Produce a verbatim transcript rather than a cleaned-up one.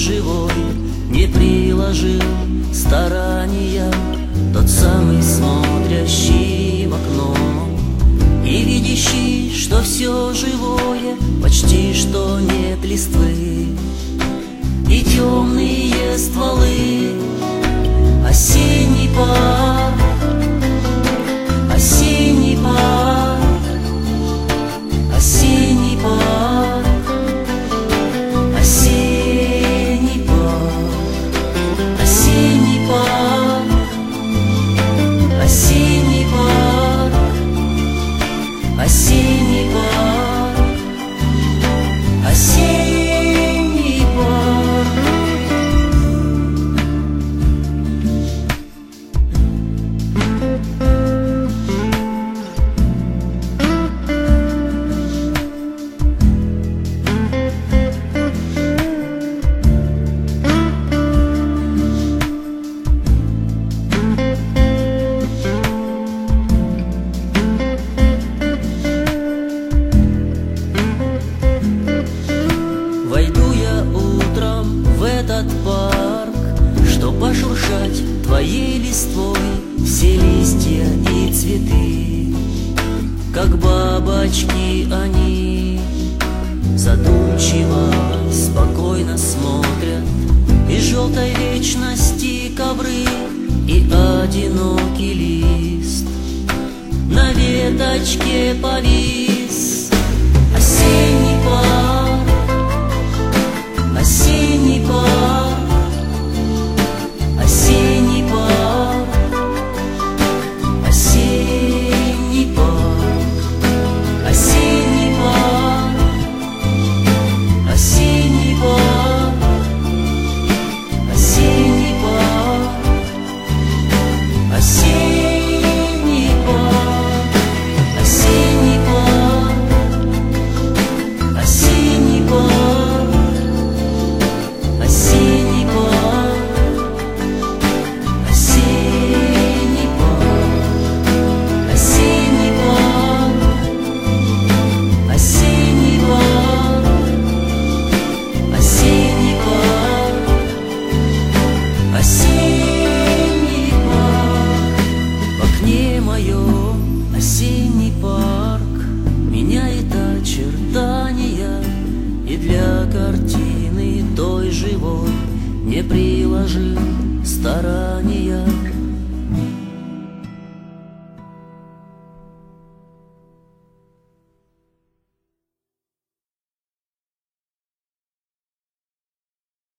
живой не приложил старания, тот самый смотрящий в окно и видящий, что все живое, почти что нет листвы и темные стволы. Осенний парк, осенний парк, осенний парк, осенний парк, осенний парк, осенний парк, осенний парк, осенний парк. Войду я утром в этот парк, чтоб пошуршать твоей листвой все листья и цветы. Как бабочки они задумчиво, спокойно смотрят из желтой вечности ковры и одинокий лист на веточке повис. Осенний парк, осенний парк, осенний парк, осенний парк, осенний парк, осенний парк, осенний парк, осенний парк, осенний парк, осенний парк, осенний парк, осенний парк, осенний парк, осенний парк, осенний парк, осенний парк. В окне моем осенний парк меняет очертания, и для картины той живой не приложил старания.